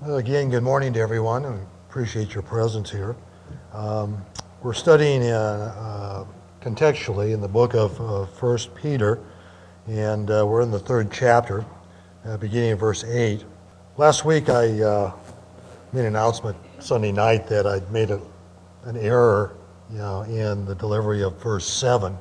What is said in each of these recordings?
Again, good morning to everyone, and appreciate your presence here. We're studying contextually in the book of 1 Peter, and we're in the third chapter, beginning in verse 8. Last week I made an announcement Sunday night that I'd made an error in the delivery of verse 7.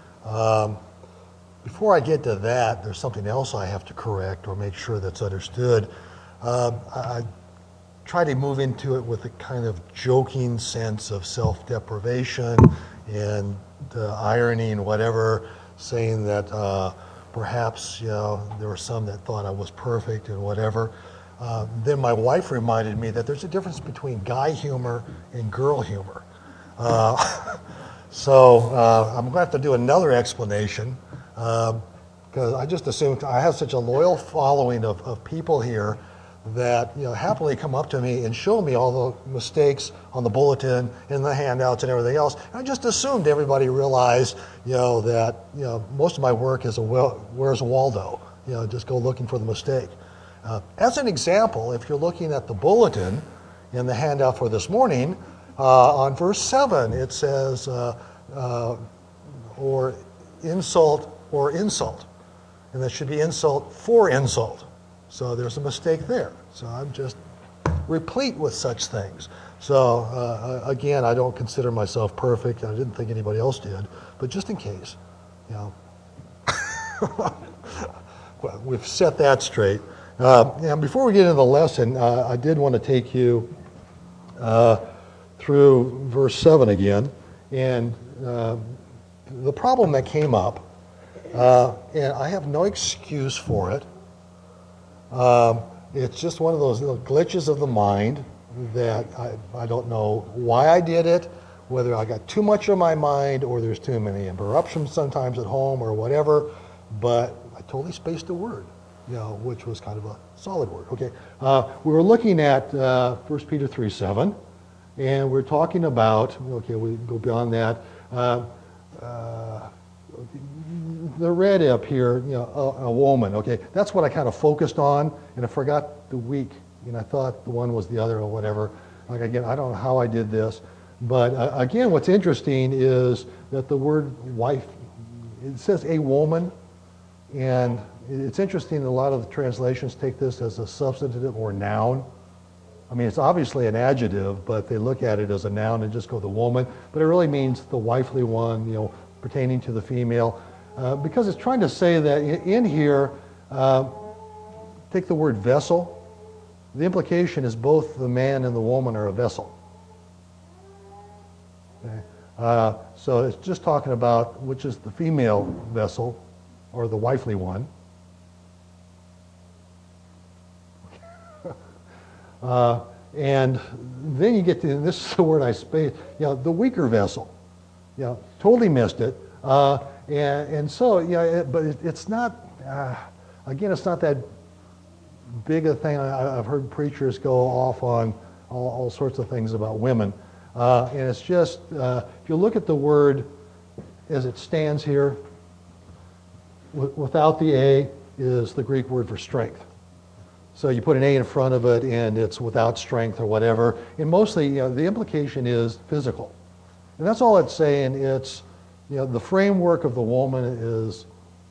Before I get to that, there's something else I have to correct or make sure that's understood. I try to move into it with a kind of joking sense of self-deprivation and irony and whatever, saying that perhaps there were some that thought I was perfect and whatever. Then my wife reminded me that there's a difference between guy humor and girl humor. So I'm going to have to do another explanation because I just assumed I have such a loyal following of people here that happily come up to me and show me all the mistakes on the bulletin and the handouts and everything else. And I just assumed everybody realized that most of my work is where's Waldo? Just go looking for the mistake. As an example, if you're looking at the bulletin in the handout for this morning, on verse 7 it says or insult or insult, and that should be insult for insult. So there's a mistake there. So I'm just replete with such things. So again, I don't consider myself perfect. I didn't think anybody else did, but just in case, well, we've set that straight. And before we get into the lesson, I did want to take you through verse 7 again, and the problem that came up, and I have no excuse for it. It's just one of those little glitches of the mind that I don't know why I did it, whether I got too much of my mind or there's too many interruptions sometimes at home or whatever, but I totally spaced a word, which was kind of a solid word. Okay, we were looking at 1 Peter 3:7, and we're talking about, okay, we go beyond that. The red up here, a woman. Okay, that's what I kind of focused on, and I forgot the week. I thought the one was the other or whatever. Like again, I don't know how I did this, but again, what's interesting is that the word wife, it says a woman, and it's interesting. A lot of the translations take this as a substantive or noun. I mean, it's obviously an adjective, but they look at it as a noun and just go the woman. But it really means the wifely one, pertaining to the female. Because it's trying to say that in here, take the word vessel. The implication is both the man and the woman are a vessel. Okay. So it's just talking about which is the female vessel or the wifely one. And then you get to, this is the word I spaced, the weaker vessel. Totally missed it. And so, but it's not, again, it's not that big a thing. I've heard preachers go off on all sorts of things about women. And it's just, if you look at the word as it stands here, without the A is the Greek word for strength. So you put an A in front of it and it's without strength or whatever. And mostly, the implication is physical. And that's all it's saying. It's, the framework of the woman is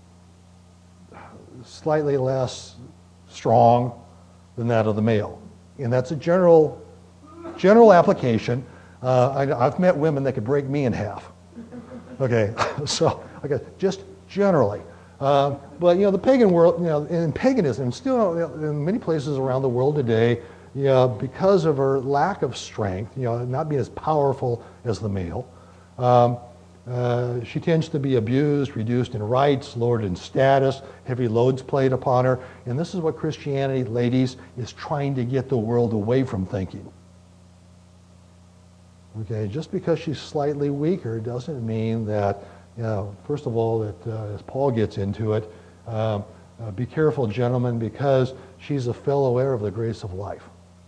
slightly less strong than that of the male. And that's a general application. I've met women that could break me in half. Okay, so just generally. But the pagan world, in paganism, and still in many places around the world today, because of her lack of strength, not being as powerful as the male, she tends to be abused, reduced in rights, lowered in status, heavy loads placed upon her. And this is what Christianity, ladies, is trying to get the world away from thinking. Okay, just because she's slightly weaker doesn't mean that, first of all, that as Paul gets into it, be careful, gentlemen, because she's a fellow heir of the grace of life.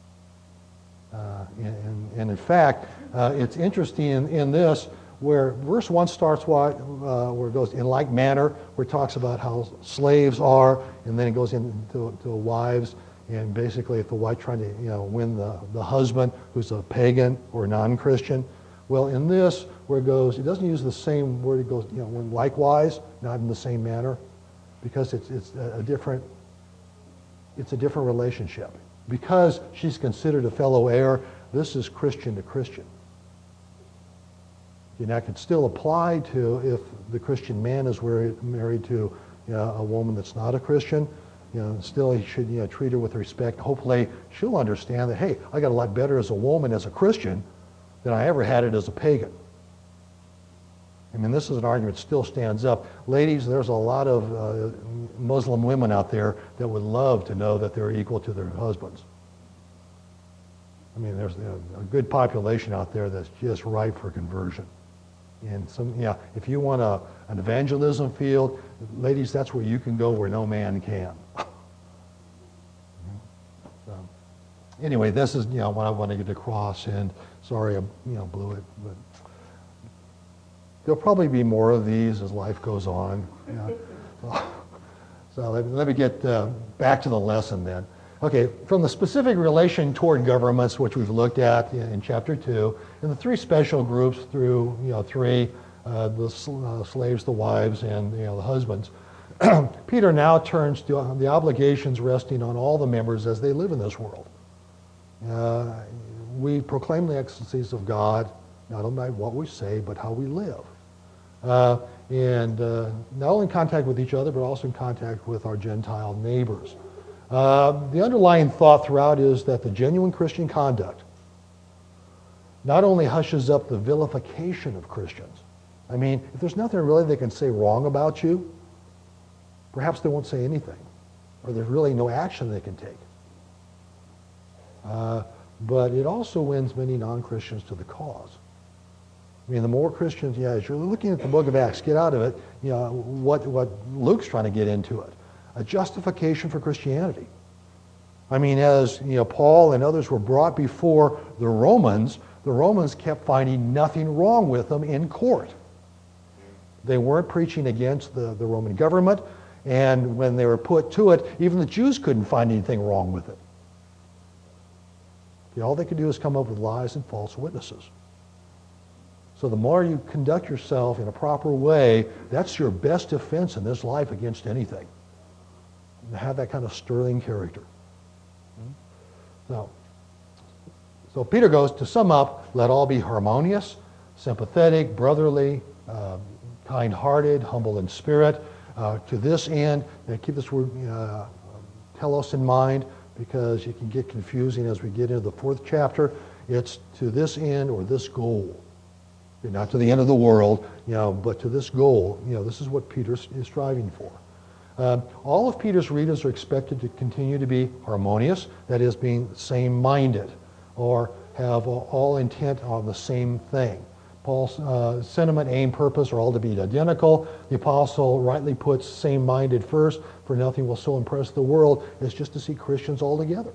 And in fact, it's interesting in this, where verse 1 starts where it goes in like manner, where it talks about how slaves are, and then it goes into wives, And basically, if the wife trying to win the husband who's a pagan or non-Christian, well, in this where it goes, it doesn't use the same word. It goes when likewise, not in the same manner, because it's a different relationship. Because she's considered a fellow heir, this is Christian to Christian. And that can still apply to if the Christian man is married to a woman that's not a Christian. Still he should treat her with respect. Hopefully she'll understand that, hey, I got a lot better as a woman, as a Christian, than I ever had it as a pagan. I mean, this is an argument that still stands up. Ladies, there's a lot of Muslim women out there that would love to know that they're equal to their husbands. I mean, there's a good population out there that's just ripe for conversion. And if you want an evangelism field, ladies, that's where you can go where no man can. So, anyway, this is what I want to get across. And sorry, I blew it, but there'll probably be more of these as life goes on. So let me get back to the lesson then. Okay, from the specific relation toward governments, which we've looked at in chapter 2, and the three special groups through, the slaves, the wives, and the husbands, Peter now turns to the obligations resting on all the members as they live in this world. We proclaim the excellencies of God, not only by what we say, but how we live. And not only in contact with each other, but also in contact with our Gentile neighbors. The underlying thought throughout is that the genuine Christian conduct not only hushes up the vilification of Christians. I mean, if there's nothing really they can say wrong about you, perhaps they won't say anything, or there's really no action they can take. But it also wins many non-Christians to the cause. I mean, the more Christians, as you're looking at the book of Acts, get out of it, what Luke's trying to get into it. A justification for Christianity. I mean, as Paul and others were brought before the Romans kept finding nothing wrong with them in court. They weren't preaching against the Roman government, and when they were put to it, even the Jews couldn't find anything wrong with it. All they could do is come up with lies and false witnesses. So the more you conduct yourself in a proper way, that's your best defense in this life against anything. To have that kind of sterling character. So Peter goes, to sum up, let all be harmonious, sympathetic, brotherly, kind-hearted, humble in spirit. To this end, keep this word telos in mind, because it can get confusing as we get into the 4th chapter. It's to this end or this goal. Not to the end of the world, but to this goal. This is what Peter is striving for. All of Peter's readers are expected to continue to be harmonious, that is, being same-minded, or have all intent on the same thing. Paul's sentiment, aim, purpose are all to be identical. The apostle rightly puts same-minded first, for nothing will so impress the world as just to see Christians all together.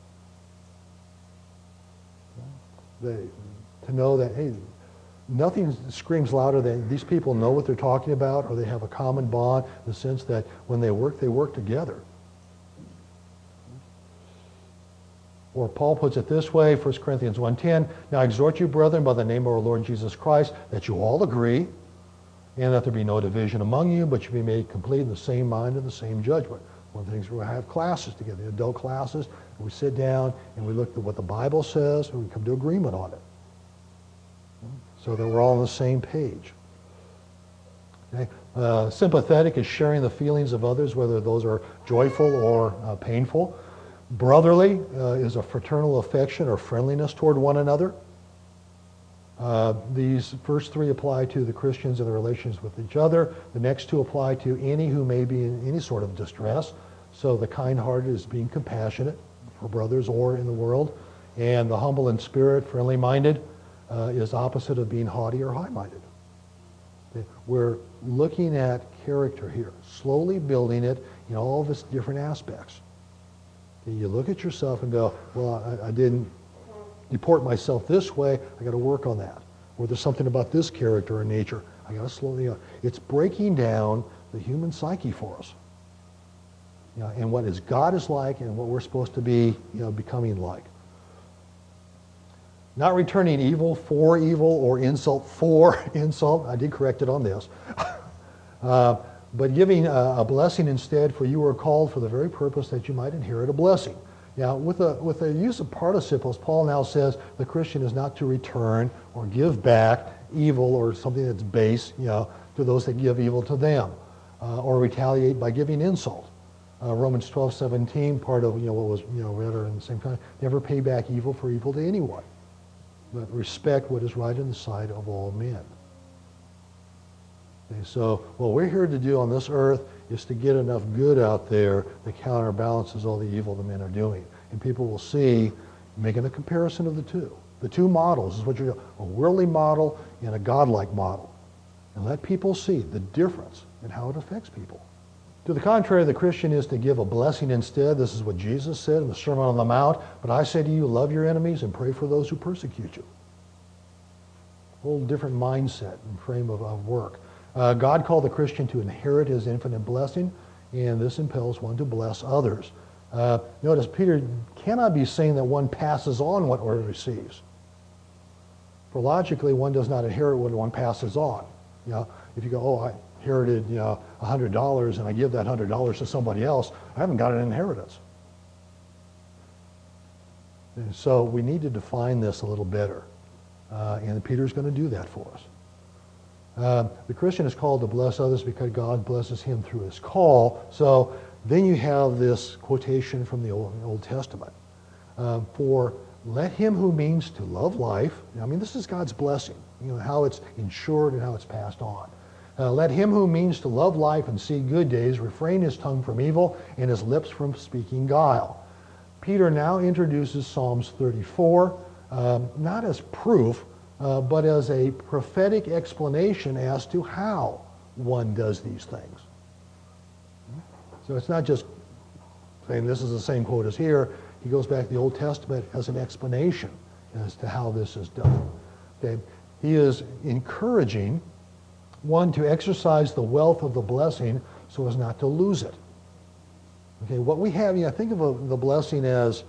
To know that, hey, nothing screams louder than these people know what they're talking about, or they have a common bond in the sense that when they work together. Or Paul puts it this way, 1 Corinthians 1:10, now I exhort you, brethren, by the name of our Lord Jesus Christ, that you all agree, and that there be no division among you, but you be made complete in the same mind and the same judgment. One of the things we have classes together, the adult classes, and we sit down and we look at what the Bible says, and we come to agreement on it. So that we're all on the same page. Okay? Sympathetic is sharing the feelings of others, whether those are joyful or painful. Brotherly is a fraternal affection or friendliness toward one another. These first three apply to the Christians and their relations with each other. The next two apply to any who may be in any sort of distress. So the kind-hearted is being compassionate for brothers or in the world. And the humble in spirit, friendly-minded, is opposite of being haughty or high-minded. Okay? We're looking at character here, slowly building it in all of its different aspects. Okay? You look at yourself and go, well, I didn't deport myself this way, I got to work on that. Or there's something about this character or nature, I got to slowly, it's breaking down the human psyche for us. and what is God is like and what we're supposed to be becoming like. Not returning evil for evil or insult for insult. I did correct it on this. But giving a blessing instead, for you were called for the very purpose that you might inherit a blessing. Now, with the use of participles, Paul now says the Christian is not to return or give back evil or something that's base, to those that give evil to them, or retaliate by giving insult. Romans 12:17, part of what was read in the same time. Never pay back evil for evil to anyone, but respect what is right in the sight of all men. Okay, so what we're here to do on this earth is to get enough good out there that counterbalances all the evil the men are doing. And people will see, making a comparison of the two. The two models is what you're doing, a worldly model and a godlike model. And let people see the difference in how it affects people. To the contrary, the Christian is to give a blessing instead. This is what Jesus said in the Sermon on the Mount. But I say to you, love your enemies and pray for those who persecute you. A whole different mindset and frame of work. God called the Christian to inherit his infinite blessing, and this impels one to bless others. Notice Peter cannot be saying that one passes on what one receives. For logically, one does not inherit what one passes on. If you go, I inherited $100 and I give that $100 to somebody else, I haven't got an inheritance. And so we need to define this a little better. And Peter's going to do that for us. The Christian is called to bless others because God blesses him through his call. So then you have this quotation from the Old Testament. For let him who means to love life, this is God's blessing, how it's ensured and how it's passed on. Let him who means to love life and see good days refrain his tongue from evil and his lips from speaking guile. Peter now introduces Psalms 34, not as proof, but as a prophetic explanation as to how one does these things. So it's not just saying this is the same quote as here. He goes back to the Old Testament as an explanation as to how this is done. Okay? He is encouraging one to exercise the wealth of the blessing so as not to lose it. Okay, what we have, think of the blessing as,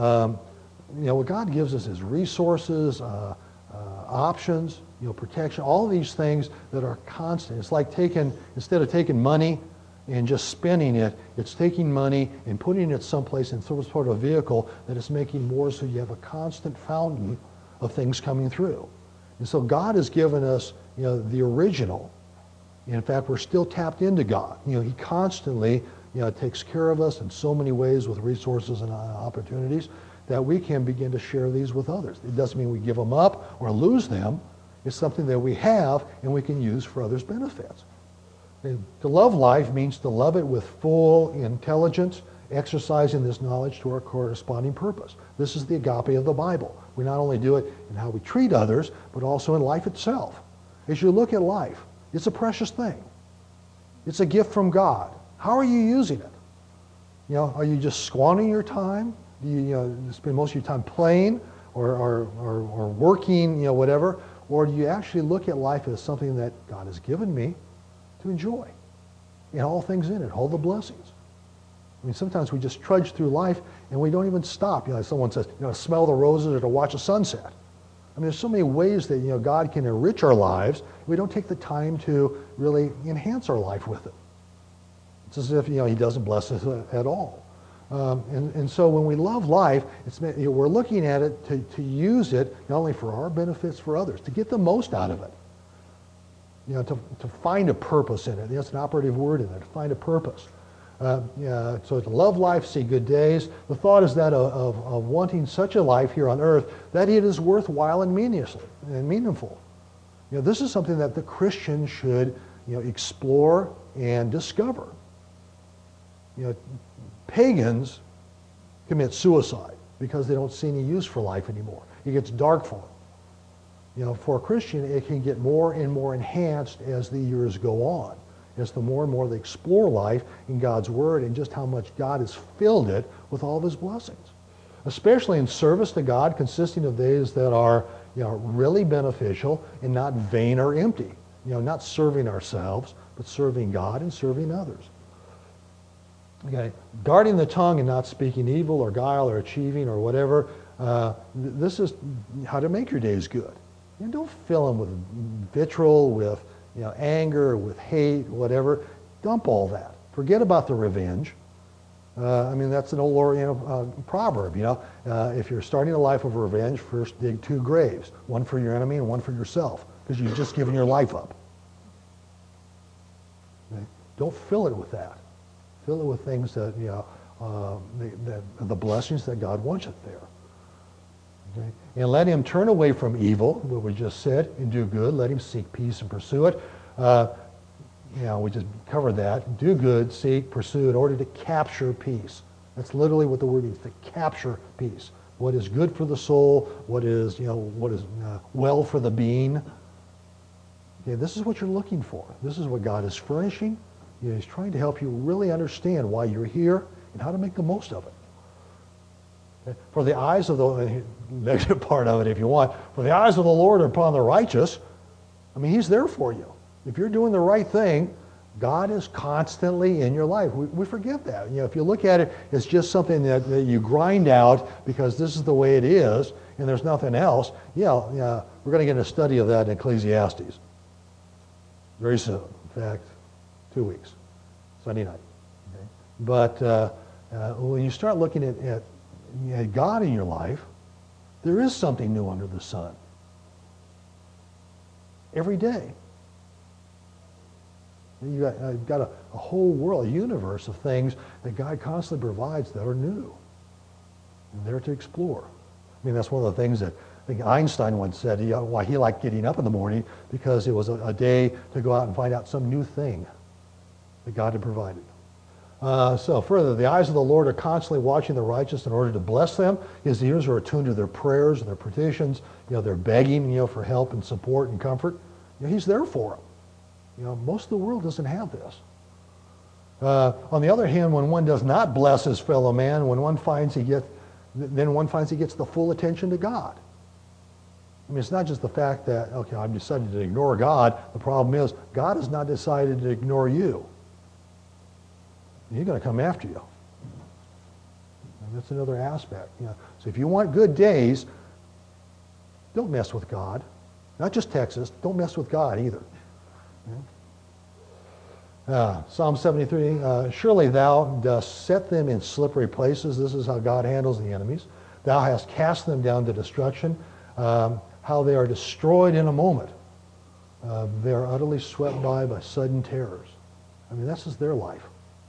what God gives us is resources, options, protection, all of these things that are constant. It's like instead of taking money and just spending it, it's taking money and putting it someplace in some sort of vehicle that is making more, so you have a constant fountain of things coming through. And so God has given us, the original. In fact, we're still tapped into God. He constantly, takes care of us in so many ways with resources and opportunities that we can begin to share these with others. It doesn't mean we give them up or lose them. It's something that we have and we can use for others' benefits. And to love life means to love it with full intelligence, exercising this knowledge to our corresponding purpose. This is the agape of the Bible. We not only do it in how we treat others, but also in life itself. As you look at life, it's a precious thing. It's a gift from God. How are you using it? Are you just squandering your time? Do you spend most of your time playing or working, whatever? Or do you actually look at life as something that God has given me to enjoy? And all things in it, all the blessings. Sometimes we just trudge through life and we don't even stop. Someone says, smell the roses or to watch a sunset. There's so many ways that, God can enrich our lives. We don't take the time to really enhance our life with it. It's as if, He doesn't bless us at all. And so when we love life, we're looking at it to use it not only for our benefits, for others, to get the most out of it. To find a purpose in it. That's an operative word in there, to find a purpose. So to love life, see good days. The thought is that of wanting such a life here on earth that it is worthwhile and meaningful. This is something that the Christian should explore and discover. Pagans commit suicide because they don't see any use for life anymore. It gets dark for them. For a Christian, it can get more and more enhanced as the years go on, as the more and more they explore life in God's Word and just how much God has filled it with all of His blessings. Especially in service to God, consisting of days that are really beneficial and not vain or empty. Not serving ourselves, but serving God and serving others. Okay, guarding the tongue and not speaking evil or guile or achieving or whatever. This is how to make your days good. You don't fill them with vitriol, with anger, with hate, whatever. Dump all that. Forget about the revenge. That's an old proverb. If you're starting a life of revenge, first dig 2 graves, one for your enemy and one for yourself, because you've just given your life up. Okay? Don't fill it with that. Fill it with things that, the blessings that God wants it there. Okay? And let him turn away from evil, what we just said, and do good. Let him seek peace and pursue it. We just covered that. Do good, seek, pursue in order to capture peace. That's literally what the word means, to capture peace. What is good for the soul, what is well for the being. Okay, this is what you're looking for. This is what God is furnishing. He's trying to help you really understand why you're here and how to make the most of it. Okay? For the eyes of the negative part of it, if you want, for the eyes of the Lord are upon the righteous. He's there for you. If you're doing the right thing, God is constantly in your life. We forget that. If you look at it, it's just something that you grind out because this is the way it is and there's nothing else. We're going to get a study of that in Ecclesiastes very soon. In fact, 2 weeks, Sunday night. Okay? But when you start looking at God in your life, there is something new under the sun. Every day. You've got a whole world, a universe of things that God constantly provides that are new and there to explore. That's one of the things that I think Einstein once said, why he liked getting up in the morning, because it was a day to go out and find out some new thing that God had provided. So further, the eyes of the Lord are constantly watching the righteous in order to bless them. His ears are attuned to their prayers and their petitions. They're begging, for help and support and comfort. He's there for them. Most of the world doesn't have this. On the other hand, when one does not bless his fellow man, when one finds he gets the full attention to God. It's not just the fact that, okay, I've decided to ignore God. The problem is, God has not decided to ignore you. He's going to come after you. And that's another aspect. So if you want good days, don't mess with God. Not just Texas. Don't mess with God either. Psalm 73, surely thou dost set them in slippery places. This is how God handles the enemies. Thou hast cast them down to destruction. How they are destroyed in a moment. They are utterly swept by sudden terrors. This is their life.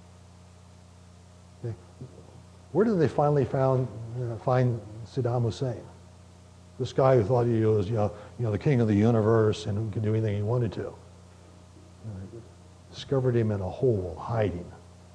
Okay. Where did they finally find Saddam Hussein? This guy who thought he was, the king of the universe and who could do anything he wanted to. Discovered him in a hole, hiding.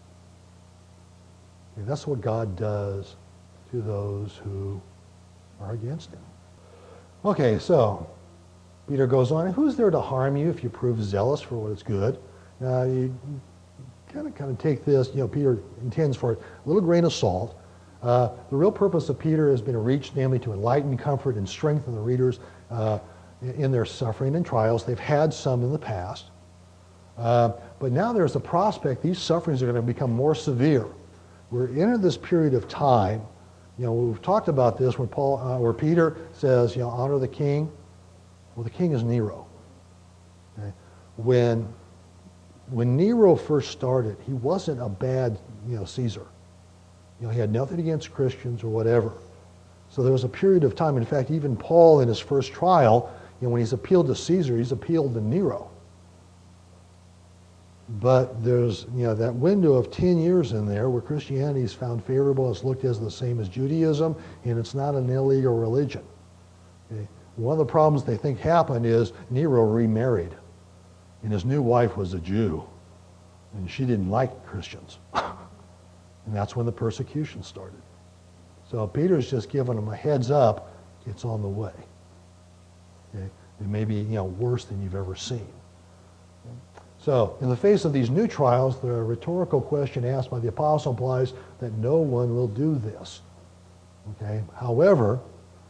Okay, that's what God does to those who are against him. Okay, so Peter goes on, who's there to harm you if you prove zealous for what is good? You kind of take this, Peter intends for it, a little grain of salt. The real purpose of Peter has been reached, namely to enlighten, comfort, and strengthen the readers in their suffering and trials. They've had some in the past. But now there's a prospect these sufferings are going to become more severe. We're in this period of time. We've talked about this when where Peter says, honor the king. Well, the king is Nero. Okay? When Nero first started, he wasn't a bad, Caesar. He had nothing against Christians or whatever. So there was a period of time. In fact, even Paul in his first trial, when he's appealed to Caesar, he's appealed to Nero. But there's, that window of 10 years in there where Christianity is found favorable. It's looked as the same as Judaism, and it's not an illegal religion. Okay? One of the problems they think happened is Nero remarried, and his new wife was a Jew, and she didn't like Christians. And that's when the persecution started. So Peter's just giving them a heads up, it's on the way. Okay? It may be, worse than you've ever seen. So, in the face of these new trials, the rhetorical question asked by the apostle implies that no one will do this. Okay? However,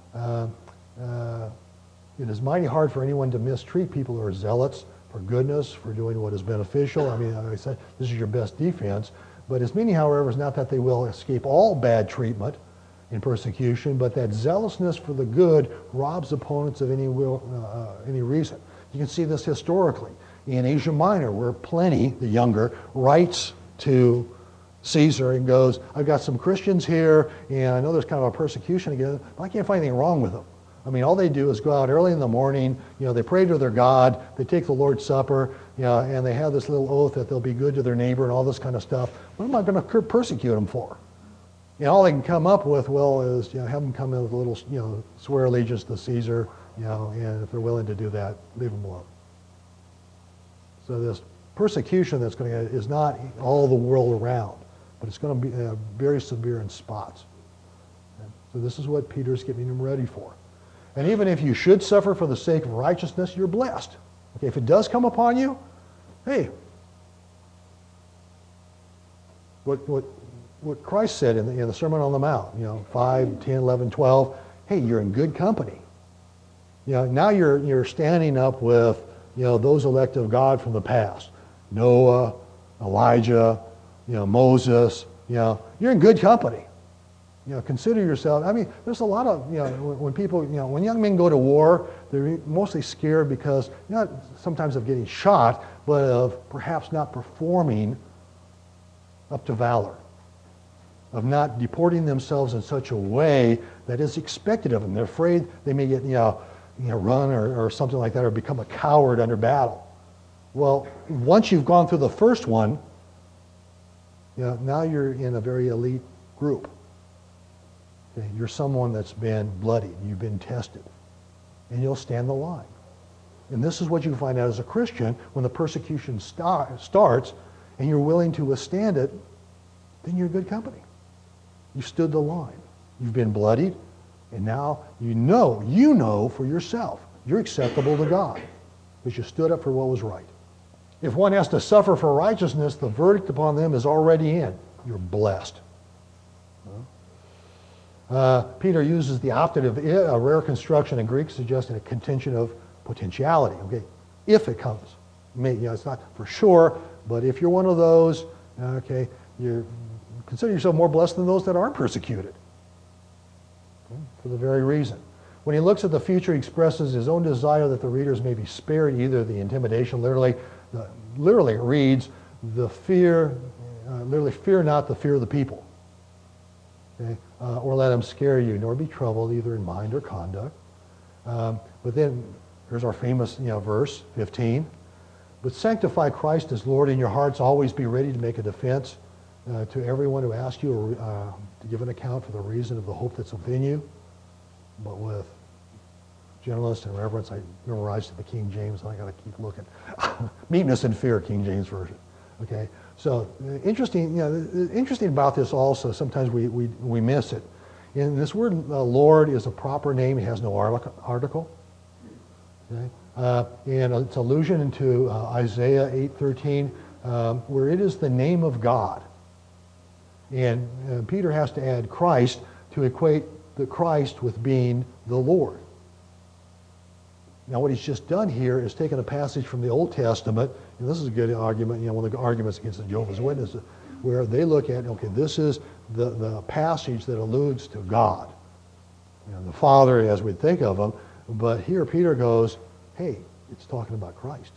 it is mighty hard for anyone to mistreat people who are zealots for goodness, for doing what is beneficial. I said, this is your best defense. But his meaning, however, is not that they will escape all bad treatment in persecution, but that zealousness for the good robs opponents of any reason. You can see this historically in Asia Minor, where Pliny, the younger, writes to Caesar and goes, I've got some Christians here, and I know there's kind of a persecution against them, but I can't find anything wrong with them. I mean, all they do is go out early in the morning, they pray to their God, they take the Lord's Supper, and they have this little oath that they'll be good to their neighbor and all this kind of stuff. What am I going to persecute them for? All they can come up with, is have them come in with a little, swear allegiance to Caesar, and if they're willing to do that, leave them alone. So this persecution that's going to is not all the world around, but it's going to be very severe in spots. And so this is what Peter's getting them ready for. And even if you should suffer for the sake of righteousness, you're blessed. Okay, if it does come upon you, hey, what Christ said in the Sermon on the Mount, 5, 10, 11, 12, hey, you're in good company. Now you're standing up with, those elect of God from the past. Noah, Elijah, Moses, you're in good company. Consider yourself. I mean, there's a lot of, when people, when young men go to war, they're mostly scared because, not sometimes of getting shot, but of perhaps not performing up to valor, of not deporting themselves in such a way that is expected of them. They're afraid they may get, run or something like that, or become a coward under battle. Well, once you've gone through the first one, now you're in a very elite group. Okay? You're someone that's been bloodied, you've been tested, and you'll stand the line. And this is what you find out as a Christian when the persecution starts and you're willing to withstand it, then you're good company. You stood the line. You've been bloodied, and now you know for yourself, you're acceptable to God because you stood up for what was right. If one has to suffer for righteousness, the verdict upon them is already in. You're blessed. Peter uses the optative, a rare construction in Greek, suggesting a contention of potentiality. Okay, if it comes, it's not for sure, but if you're one of those, okay, you consider yourself more blessed than those that aren't persecuted. Okay, for the very reason. When he looks at the future, he expresses his own desire that the readers may be spared either the intimidation, literally it reads, the fear, literally fear not the fear of the people. Okay? Or let them scare you, nor be troubled either in mind or conduct. But then, here's our famous verse, 15. But sanctify Christ as Lord in your hearts, always be ready to make a defense to everyone who asks you to give an account for the reason of the hope that's within you, but with gentleness and reverence. I memorized the King James, and I got to keep looking. Meekness and fear, King James Version. Okay, so interesting. Interesting about this also. Sometimes we miss it. And this word Lord is a proper name. It has no article. Okay, and it's allusion into Isaiah 8:13, where it is the name of God. And Peter has to add Christ to equate the Christ with being the Lord. Now what he's just done here is taken a passage from the Old Testament, and this is a good argument, one of the arguments against the Jehovah's Witnesses, where they look at, okay, this is the passage that alludes to God, the Father as we think of him, but here Peter goes, hey, it's talking about Christ.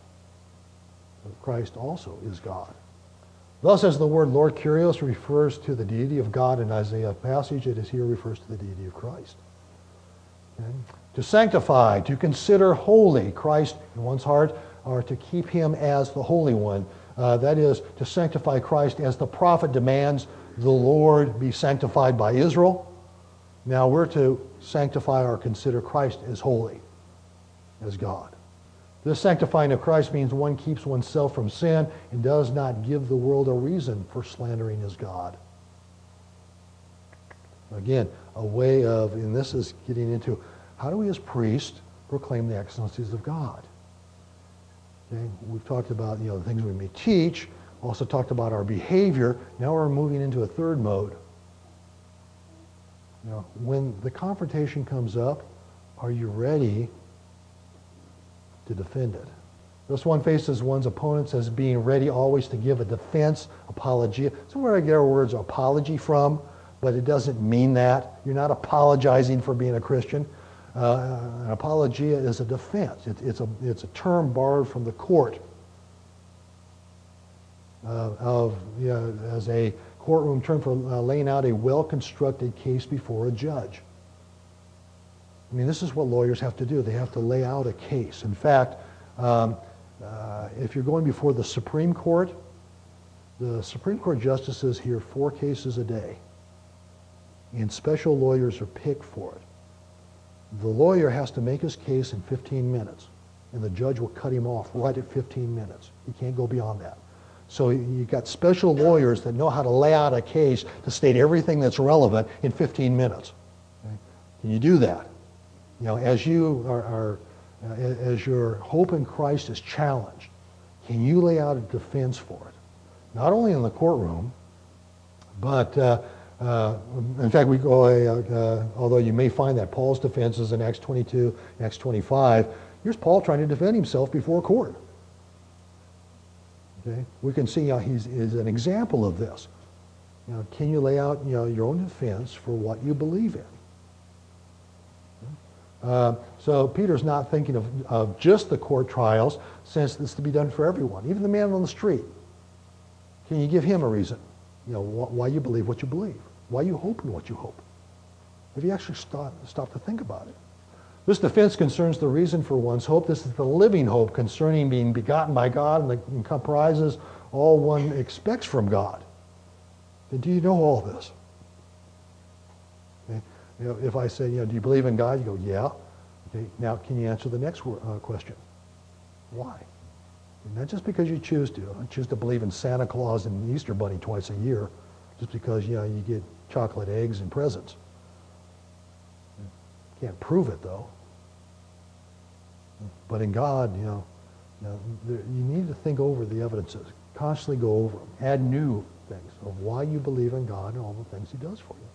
Christ also is God. Thus, as the word Lord Kyrios refers to the deity of God in Isaiah passage, it is here refers to the deity of Christ. Okay? To sanctify, to consider holy Christ in one's heart, or to keep him as the Holy One. That is, to sanctify Christ as the prophet demands the Lord be sanctified by Israel. Now we're to sanctify or consider Christ as holy, as God. This sanctifying of Christ means one keeps oneself from sin and does not give the world a reason for slandering his God. Again, a way of, and this is getting into, how do we as priests proclaim the excellencies of God? Okay, we've talked about the things we may teach, also talked about our behavior. Now we're moving into a third mode. When the confrontation comes up, are you ready to defend it? Thus one faces one's opponents as being ready always to give a defense, apologia. That's where I get our words apology from, but it doesn't mean that. You're not apologizing for being a Christian. An apologia is a defense. It's a term borrowed from the court as a courtroom term for laying out a well-constructed case before a judge. I mean, this is what lawyers have to do. They have to lay out a case. In fact, if you're going before the Supreme Court justices hear 4 cases a day, and special lawyers are picked for it. The lawyer has to make his case in 15 minutes, and the judge will cut him off right at 15 minutes. He can't go beyond that. So you've got special lawyers that know how to lay out a case to state everything that's relevant in 15 minutes. Okay? Can you do that? You know, as your hope in Christ is challenged, can you lay out a defense for it? Not only in the courtroom, but in fact, we go. Although you may find that Paul's defense is in Acts 22, Acts 25. Here's Paul trying to defend himself before court. Okay, we can see how he's an example of this. You know, can you lay out your own defense for what you believe in? So Peter's not thinking of just the court trials, since this is to be done for everyone, even the man on the street. Can you give him a reason? You know, why you believe what you believe, why you hope in what you hope. Have you actually stopped to think about it? This defense concerns the reason for one's hope. This is the living hope concerning being begotten by God, and comprises all one expects from God. And do you know all this? Okay. You know, if I say, do you believe in God? You go, yeah. Okay. Now, can you answer the next question? Why? And not just because you choose to. I choose to believe in Santa Claus and the Easter Bunny twice a year, just because you get chocolate eggs and presents. Can't prove it though. But in God, you need to think over the evidences. Constantly go over them. Add new things of why you believe in God and all the things He does for you.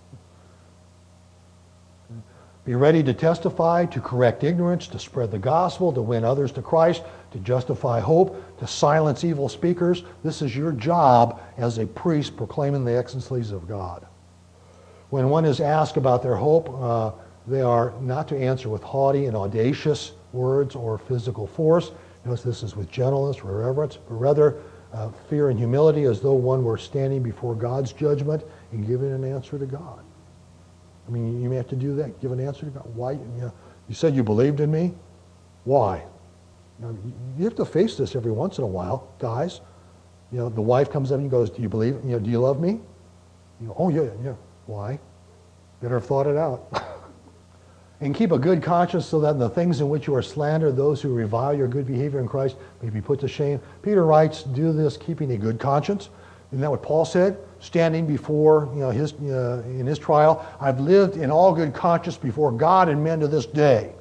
Be ready to testify, to correct ignorance, to spread the gospel, to win others to Christ, to justify hope, to silence evil speakers. This is your job as a priest proclaiming the excellencies of God. When one is asked about their hope, they are not to answer with haughty and audacious words or physical force. Notice this is with gentleness or reverence, but rather fear and humility, as though one were standing before God's judgment and giving an answer to God. I mean, you may have to do that, give an answer to God. Why? You said you believed in me. Why? You have to face this every once in a while, guys. The wife comes up and goes, "Do you believe? Do you love me?" You go, "Oh yeah. Why?" Better have thought it out. And keep a good conscience, so that in the things in which you are slandered, those who revile your good behavior in Christ may be put to shame. Peter writes, do this keeping a good conscience. Isn't that what Paul said? Standing before in his trial, I've lived in all good conscience before God and men to this day.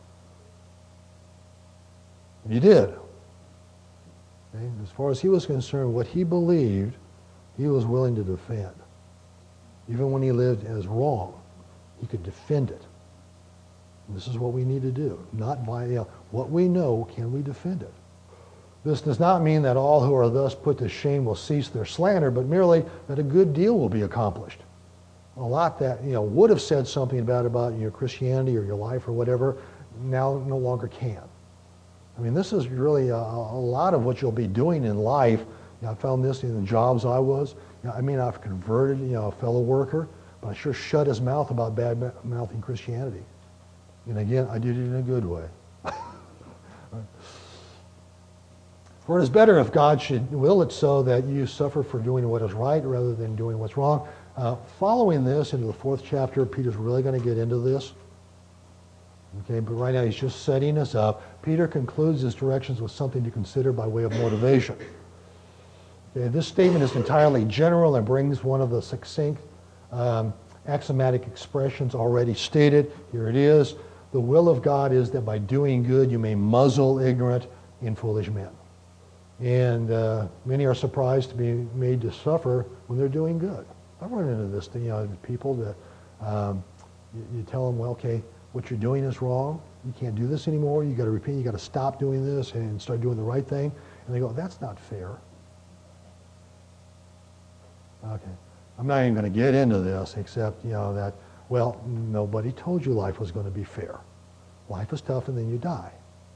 And he did. Okay? As far as he was concerned, what he believed, he was willing to defend. Even when he lived as wrong, he could defend it. And this is what we need to do. Not by what we know, can we defend it? This does not mean that all who are thus put to shame will cease their slander, but merely that a good deal will be accomplished. A lot that would have said something bad about your Christianity or your life or whatever, now no longer can. I mean, this is really a lot of what you'll be doing in life. I found this in the jobs I was. I mean, I've converted a fellow worker, but I sure shut his mouth about bad-mouthing Christianity. And again, I did it in a good way. For it is better if God should will it so that you suffer for doing what is right rather than doing what's wrong. Following this into the 4th chapter, Peter's really going to get into this. Okay, but right now he's just setting us up. Peter concludes his directions with something to consider by way of motivation. Okay, this statement is entirely general and brings one of the succinct axiomatic expressions already stated. Here it is. The will of God is that by doing good you may muzzle ignorant and foolish men. And many are surprised to be made to suffer when they're doing good. I've run into this thing, people that you tell them, well, okay, what you're doing is wrong. You can't do this anymore. You got to repent. You got to stop doing this and start doing the right thing. And they go, that's not fair. Okay. I'm not even going to get into this except, that, well, nobody told you life was going to be fair. Life is tough and then you die.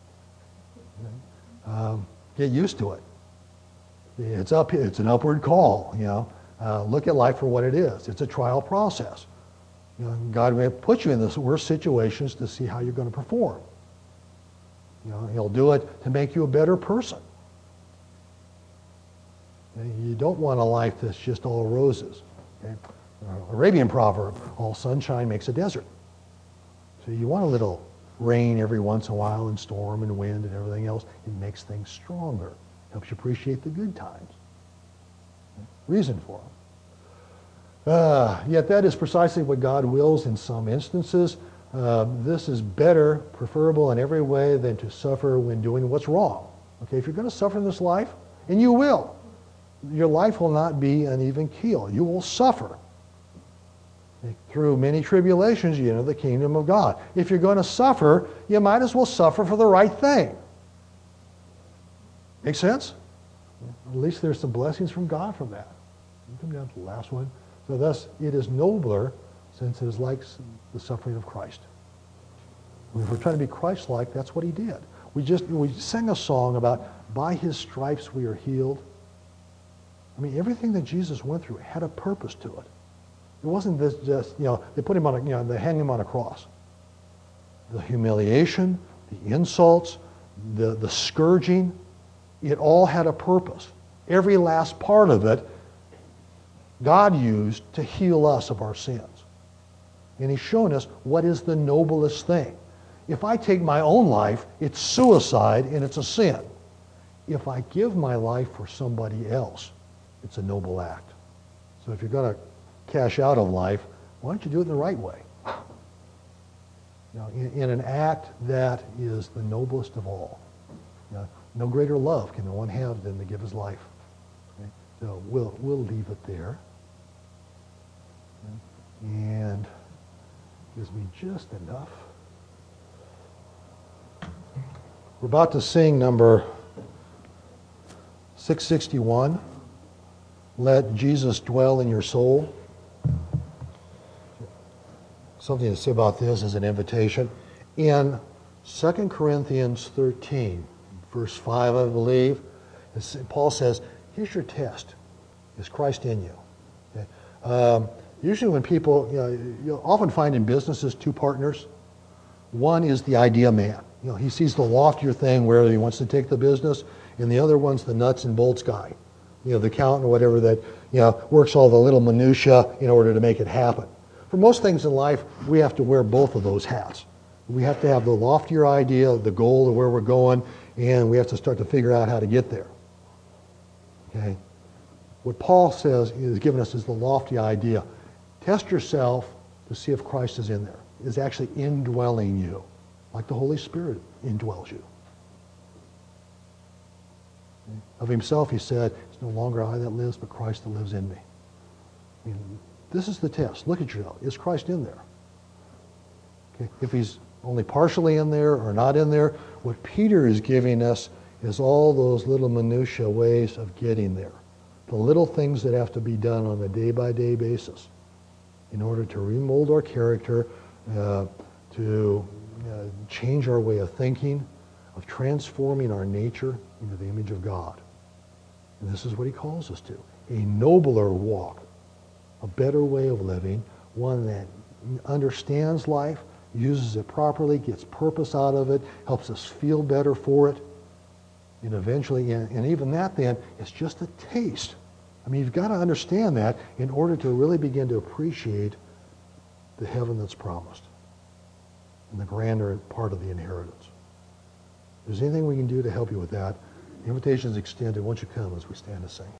Okay? Get used to it. It's an upward call, Look at life for what it is. It's a trial process. God may put you in the worst situations to see how you're going to perform. He'll do it to make you a better person. You don't want a life that's just all roses. Okay? Arabian proverb, all sunshine makes a desert. So you want a little rain every once in a while and storm and wind and everything else. It makes things stronger. Helps you appreciate the good times. Reason for them. Yet that is precisely what God wills in some instances. This is better, preferable in every way than to suffer when doing what's wrong. Okay, if you're going to suffer in this life, and you will, your life will not be an even keel. You will suffer. Through many tribulations, you enter the kingdom of God. If you're going to suffer, you might as well suffer for the right thing. Make sense? At least there's some blessings from God from that. You come down to the last one. So thus, it is nobler since it is like the suffering of Christ. If we're trying to be Christ-like, that's what he did. We sang a song about, by his stripes we are healed. I mean, everything that Jesus went through had a purpose to it. It wasn't this just, they put him on they hang him on a cross. The humiliation, the insults, the scourging, it all had a purpose. Every last part of it, God used to heal us of our sins. And he's shown us what is the noblest thing. If I take my own life, it's suicide and it's a sin. If I give my life for somebody else, it's a noble act. So if you're going to cash out of life, why don't you do it in the right way? In an act that is the noblest of all. No greater love can one have than to give his life. Okay? So we'll leave it there. And gives me just enough. We're about to sing number 661. Let Jesus dwell in your soul. Something to say about this as an invitation. In 2 Corinthians 13, verse 5, I believe, Paul says, here's your test. Is Christ in you? Okay? Usually when people, you'll often find in businesses two partners. One is the idea man. He sees the loftier thing where he wants to take the business, and the other one's the nuts and bolts guy. The accountant or whatever that, works all the little minutia in order to make it happen. For most things in life, we have to wear both of those hats. We have to have the loftier idea, the goal of where we're going, and we have to start to figure out how to get there. Okay? What Paul says is giving us is the lofty idea. Test yourself to see if Christ is in there, is actually indwelling you, like the Holy Spirit indwells you. Of himself, he said, it's no longer I that lives, but Christ that lives in me. This is the test. Look at yourself. Is Christ in there? Okay. If he's only partially in there or not in there, what Peter is giving us is all those little minutiae ways of getting there. The little things that have to be done on a day-by-day basis in order to remold our character, to change our way of thinking, of transforming our nature into the image of God. And this is what he calls us to. A nobler walk, a better way of living, one that understands life, uses it properly, gets purpose out of it, helps us feel better for it. And eventually, and even that then, is just a taste. I mean, you've got to understand that in order to really begin to appreciate the heaven that's promised and the grander part of the inheritance. If there's anything we can do to help you with that, the invitation is extended. Won't you come as we stand to sing?